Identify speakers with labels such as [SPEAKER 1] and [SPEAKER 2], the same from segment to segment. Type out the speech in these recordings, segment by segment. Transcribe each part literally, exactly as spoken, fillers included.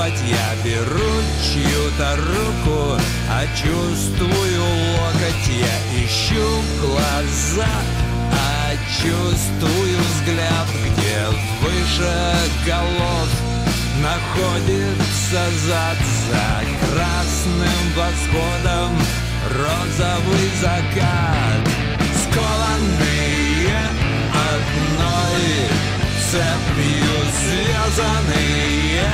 [SPEAKER 1] поцеловать. Я беру чью-то руку, а чувствую локоть. Я ищу глаза, а чувствую взгляд, где выше голов находится зад. За красным восходом розовый закат, скованные одной цепью, связанные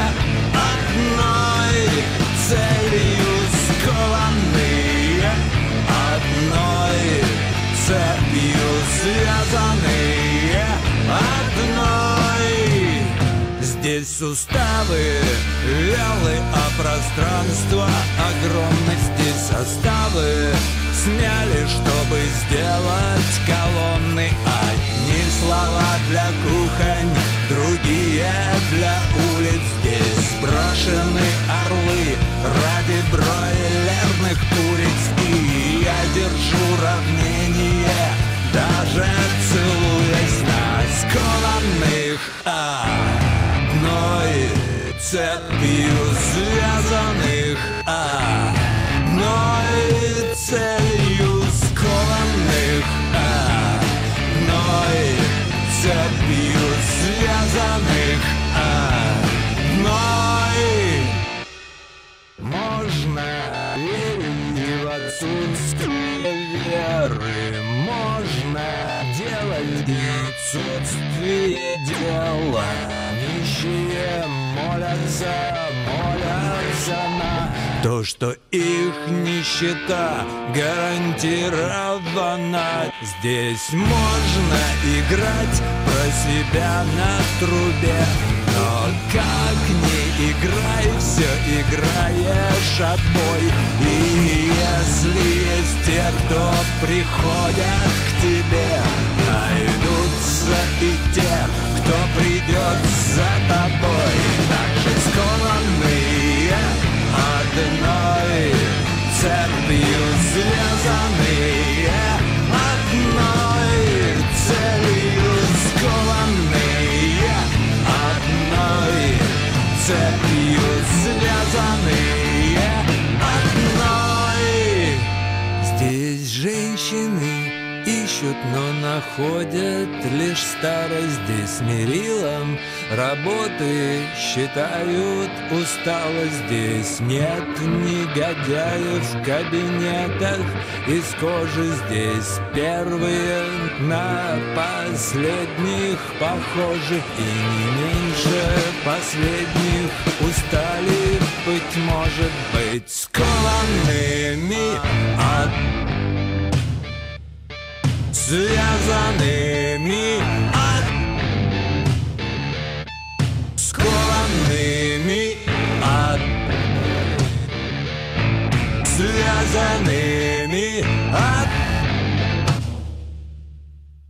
[SPEAKER 1] одной целью, скованные одной цепью, связанные одной. Здесь суставы вялы, а пространство огромно. Здесь составы сняли, чтобы сделать колонны. Одни слова для кухонь, другие для улиц. Здесь брошены орлы ради бройлерных куриц. И я держу равнение, даже целуясь на скованных одной цепью, связанных одной целью, скованных одной цепью, связанных одной. Можно верить в отсутствие веры, можно делать отсутствие дела. Нищие молятся, молятся на то, что их нищета гарантирована. Здесь можно играть про себя на трубе, но как не играй, все играешь отбой. И если есть те, кто приходят к тебе, найдутся и те, кто придет за тобой. Также скованные одной цепью, связанные одной целью, скованные одной цепью, связанные одной. Здесь женщины ищут, но находят лишь старость. Здесь мерилом работы считают усталость. Здесь нет негодяев в кабинетах из кожи. Здесь первые на последних похожи, и не меньше последних устали, быть может, быть скованными от связаны